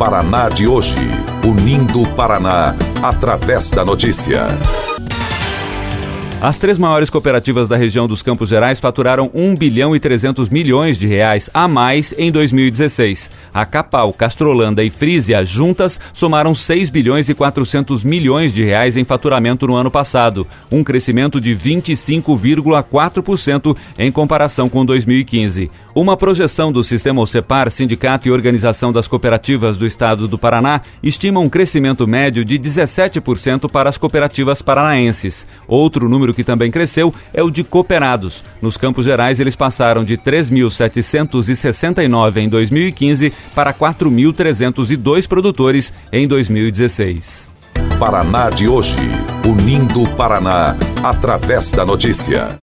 Paraná de hoje, unindo o Paraná através da notícia. As 3 maiores cooperativas da região dos Campos Gerais faturaram 1 bilhão e 300 milhões de reais a mais em 2016. A Capal, Castrolanda e Frisia juntas somaram 6 bilhões e 400 milhões de reais em faturamento no ano passado, um crescimento de 25,4% em comparação com 2015. Uma projeção do Sistema OCEPAR, Sindicato e Organização das Cooperativas do Estado do Paraná, estima um crescimento médio de 17% para as cooperativas paranaenses. Outro número que também cresceu é o de cooperados. Nos Campos Gerais, eles passaram de 3.769 em 2015 para 4.302 produtores em 2016. Paraná de hoje, unindo o Paraná através da notícia.